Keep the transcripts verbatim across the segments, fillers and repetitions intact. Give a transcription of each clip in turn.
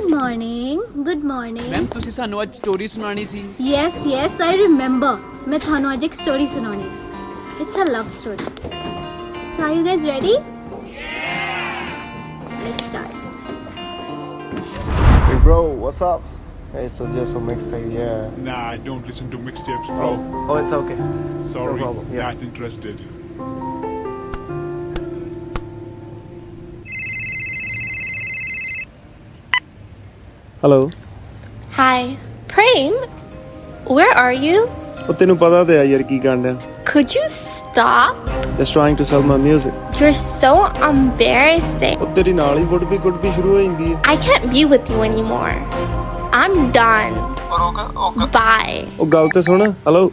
Good morning. Good morning. Ma'am ਤੁਸੀਂ ਸਾਨੂੰ ਅੱਜ ਸਟੋਰੀ ਸੁਣਾਣੀ ਸੀ। Yes, yes, I remember. मैं थानू आज एक स्टोरी सुनानी। It's a love story. So are you guys ready? Yeah. Let's start. Hey bro, what's up? Hey, it's just a mixtape, yeah. Nah, I don't listen to mixtapes, bro. Oh, oh it's okay. Sorry, no problem. Yeah. Not interested. Hello. Hi. Prem, where are you? ਉਹ ਤੈਨੂੰ ਪਤਾ ਤੇ ਆ ਯਾਰ ਕੀ ਕਰਨਾ। Could you stop? Just trying to sell my music. You're so embarrassing. ਉਹ ਤੇਰੀ ਨਾਲ ਹੀ would be could be ਸ਼ੁਰੂ ਹੋ ਜਾਂਦੀ ਹੈ। I can't be with you anymore. I'm done. ਪਰ ਉਹ ਉਹ Bye. ਉਹ ਗੱਲ ਤੇ ਸੁਣ। Hello.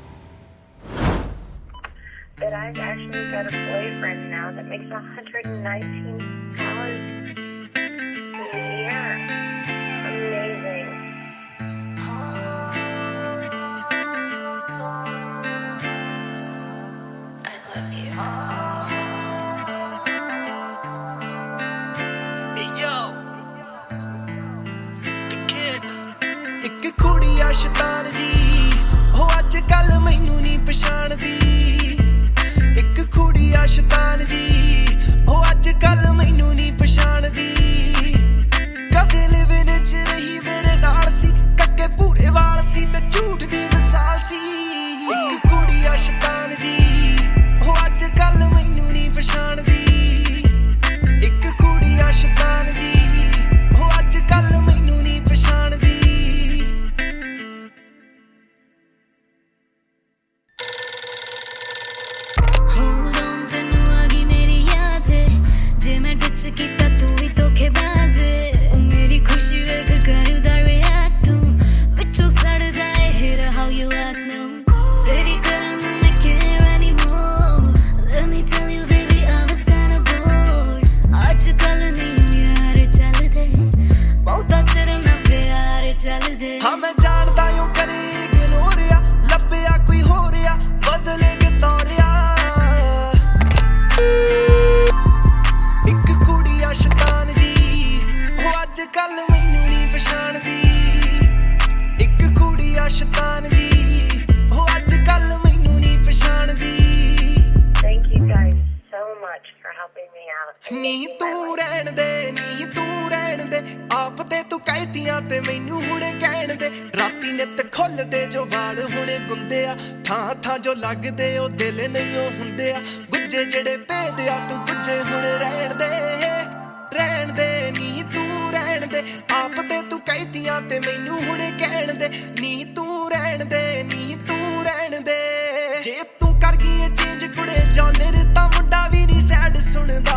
That I've actually got a boyfriend now that makes one hundred nineteen dollars a year. Amazing. I love you. Hey yo, the kid. ਇੱਕ ਕੁੜੀ ਆ ਸ਼ੈਤਾਨ ਜੀ, ਉਹ ਅੱਜ ਕੱਲ ਮੈਨੂੰ ਨਹੀਂ ਪਛਾਣਦੀ। ਇੱਕ ਕੁੜੀ ਆ ਸ਼ੈਤਾਨ ਜੀ, ਉਹ ਅੱਜ ਕੱਲ ਮੈਨੂੰ ਨਹੀਂ ਪਛਾਣਦੀ। ਕਦੇ ਲਿਵਿੰਗ ਚ ਰਹੀ ਮੇਰੇ ਨਾਲ ਸੀ, ਕੱਕੇ ਪੂਰੇ ਵਾਲ ਸੀ ਤੇ ਝੂਠ ਦੀ ਮਿਸਾਲ ਸੀ। ਇੱਕ ਕੁੜੀ ਆ ਸ਼ੈਤਾਨ ਜੀ, ਉਹ ਅੱਜ ਕੱਲ ਮੈਨੂੰ ਨਹੀਂ ਪਛਾਣਦੀ। ਇੱਕ ਕੁੜੀ ਆ ਸ਼ੈਤਾਨ ਜੀ, ਉਹ ਅੱਜ ਕੱਲ ਮੈਨੂੰ ਨਹੀਂ ਪਛਾਣਦੀ। Hold on, ਤੈਨੂੰ ਆ ਗਈ ਮੇਰੀ ਯਾਦ ਜੇ ਮੈਂ ਡਿਚ ਕੀਤਾ ਤੂੰ ਵੀ ਧੋਖੇਬਾਜ਼ ਮੇਰੀ ਖੁਸ਼ੀ ਵੇਖ ਕਰਦਾ react ਤੂੰ ਵਿੱਚੋਂ ਸੜਦਾ ਏ hear how you act now ਤੇਰੀ ਕਰਨ ਨੂੰ ਮੈਂ care anymore let me tell you baby I was kinda bored ਅੱਜ ਕੱਲ ਨਹੀਂ ਯਾਰ ਚੱਲਦੇ ਬਹੁਤਾ ਚਿਰ ਨਾ ਪਿਆਰ ਚੱਲਦੇ ਹਾਂ ਮੈਂ ਜਾਣਦਾ ਓ ਕਰੇ ignore ਆ ਲੱਭਿਆ ਕੋਈ ਹੋ ਰਿਹਾ ਬਦਲੇ ਕੇ ਤੋਰਿਆ ਇੱਕ ਕੁੜੀ ਆ ਸ਼ੈਤਾਨ ਜੀ ਉਹ ਅੱਜ ਕੱਲ ਮੈਨੂੰ ਨਹੀਂ ਪਛਾਣਦੀ ਇੱਕ ਕੁੜੀ ਆ ਸ਼ੈਤਾਨ ਜੀ ਉਹ ਅੱਜ ਕੱਲ ਮੈਨੂੰ ਨਹੀਂ ਪਛਾਣਦੀ Thank you guys so much for helping me out. ਨੀ ਤੂੰ ਰਹਿਣ ਦੇ ਨੀ ਤੂੰ ਰਹਿਣ ਦੇ ਆਪ ਤੇ ਤੂੰ ਕਹਿਤੀਆਂ ਤੇ ਮੈਨੂੰ ਹੁਣੇ ਕਹਿਣ ਦੇ ਰਾਤੀ ਨਿੱਤ ਖੁੱਲਦੇ ਜੋ ਵਾਲ ਹੁਣੇ ਗੁੰਦੇ ਆ ਥਾਂ ਥਾਂ ਜੋ ਲੱਗਦੇ ਉਹ ਦਿਲ ਨਹੀਂ ਉਹ ਹੁੰਦੇ ਆ ਗੁੱਜੇ ਜਿਹੜੇ ਭੇਦ ਆ ਤੂੰ ਗੁੱਜੇ ਹੁਣ ਰਹਿਣ ਦੇ ਰਹਿਣ ਦੇ ਨੀ ਤੂੰ ਰਹਿਣ ਦੇ ਆਪ ਤੇ ਤੂੰ ਕਹਿਤੀਆਂ ਤੇ ਮੈਨੂੰ ਹੁਣੇ ਕਹਿਣ ਦੇ ਨੀ ਤੂੰ ਰਹਿਣ ਦੇ ਨੀ ਤੂੰ ਰਹਿਣ ਦੇ ਜੇ ਤੂੰ ਕਰ ਗਈ ਏ ਚੇਂਜ ਕੁੜੇ ਜੌਨਰ ਤਾਂ ਮੁੰਡਾ ਵੀ ਨਹੀਂ ਸੈਡ ਸੁਣਦਾ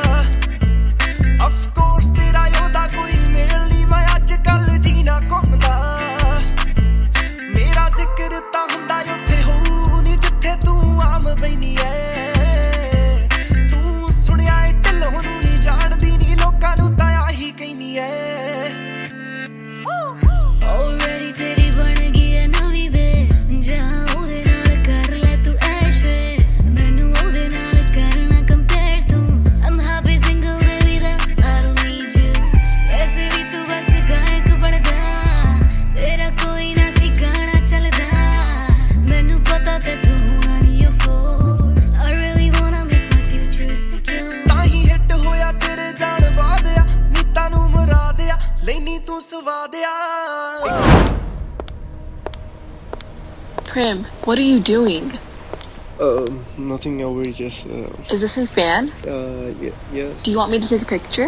Of course ਤੇਰਾ ਉਹਦਾ ਕੋਈ ਮੇਲ ਨਹੀਂ ਮੈਂ ਅੱਜ ਕੱਲ ਜੀਣਾ ਘੁੰਮਦਾ ਮੇਰਾ ਜ਼ਿਕਰ ਤਾਂ ਹੁੰਦਾ ਉੱਥੇ ਹੋਊ ਨੀ ਜਿੱਥੇ ਤੂੰ ਆਮ ਬੈਨੀ ਐ ਤੂੰ ਸੁਣਿਆ ਏ ਢਿੱਲੋਂ ਨੂੰ ਨਹੀਂ ਜਾਣਦੀ ਨੀ ਲੋਕਾਂ ਨੂੰ ਤਾਂ ਆਹੀ ਕਹਿਨੀ ਐ Already ਤੇਰੀ ਬਣ ਗਈ ਐ ਨਵੀਂ ਵੇ ਜਾਂ ਉਹਦੇ ਨਾਲ ਕਰ ਲੈ ਤੂੰ ਐਸ਼ ਵੇ ਮੈਨੂੰ ਉਹਦੇ ਨਾਲ ਕਰਨਾ compare ਤੂੰ I'm happy single baby that I don't need you ਵੈਸੇ ਵੀ ਤੂੰ ਬਸ ਗਾਇਕ ਬਣਦਾ ਤੇਰਾ ਕੋਈ ਨਾ ਸੀ ਗਾਣਾ ਚੱਲਦਾ ਮੈਨੂੰ ਪਤਾ ਤੇ ਤੂੰ ਹੋਣਾ ਨਹੀਂ afford I really wanna make my future secure ਤਾਂ ਹੀ ਹਿੱਟ ਹੋਇਆ ਤੇਰੇ ਜਾਣ ਵਾਦਿਆ ਨੀਤਾਂ ਨੂੰ ਮੁਰਾਦਿਆ ਲੈਨੀ ਤੂੰ ਸਵਾਦਿਆ Prim, what are you doing? Um, nothing over just uh, Is this a fan? uh yeah, yeah. Do you want me to take a picture?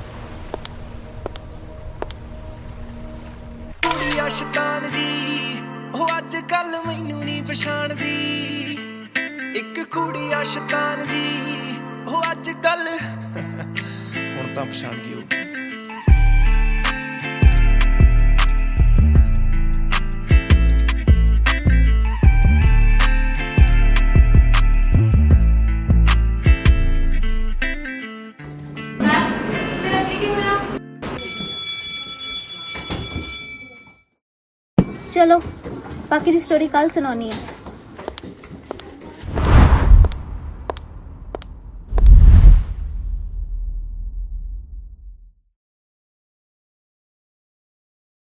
ਕੁੜੀ ਆ ਸ਼ੈਤਾਨ ਜੀ ਉਹ ਅੱਜ ਕੱਲ ਮੈਨੂੰ ਨਹੀਂ ਪਛਾਣਦੀ ਇੱਕ ਕੁੜੀ ਆ ਸ਼ੈਤਾਨ ਜੀ ਉਹ ਅੱਜ ਕੱਲ ਹੁਣ ਤਾਂ ਪਛਾਣ ਗਈ ਉਹ चलो बाकी दी स्टोरी कल सुनानी है।